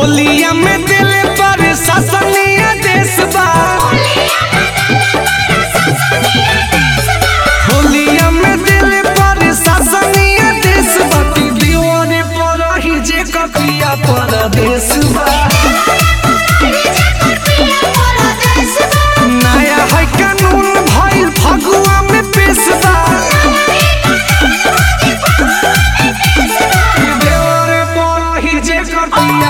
होलिया में दिल पर ससनिया देश बा होलिया में दिल पर ससनिया देश बा दीवाने पर ही जे कपिया परदेश बा नया है कानून भइल फगुआ में पेश बा देवरे पर ही जे कपिया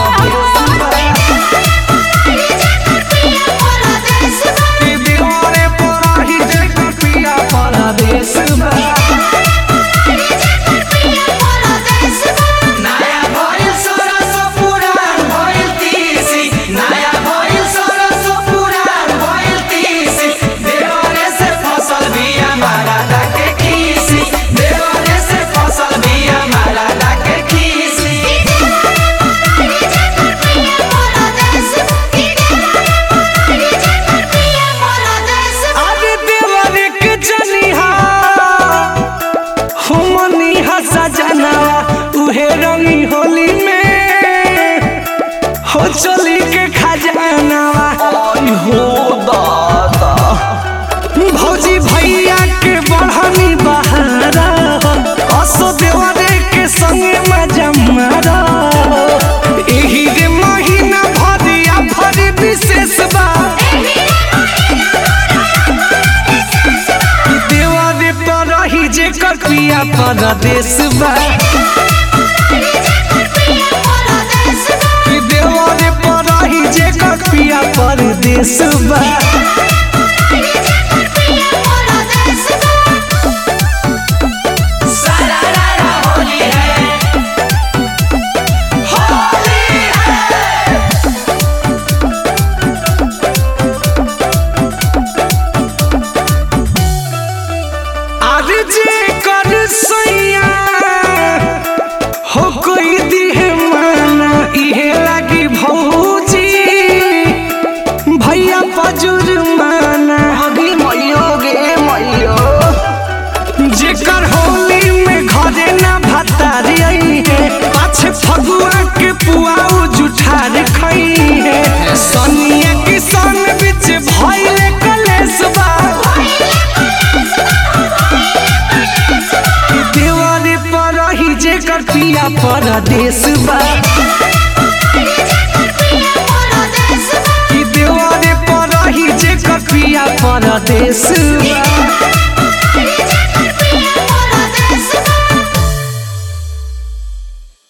रंगी होली में हो चली के खजानावा हो दादा भौजी भैया के बढ़नी बहारा असो देवरे के संगे मजा मारा एही रे महीना भरिया भरी विशेष बा देवरे पर ही जे कपिया परदेश बा देवरे पर ही जे कपिया परदेश बा जेकर होली में घरे ना भतारी है पाछे फगुआ के पुआऊ जुठार खई है सनिया किसान बिच भइले कलेश बा देवरे पर ही जेकर पिया परदेश बा देवरे पर ही जेकर पिया परदेश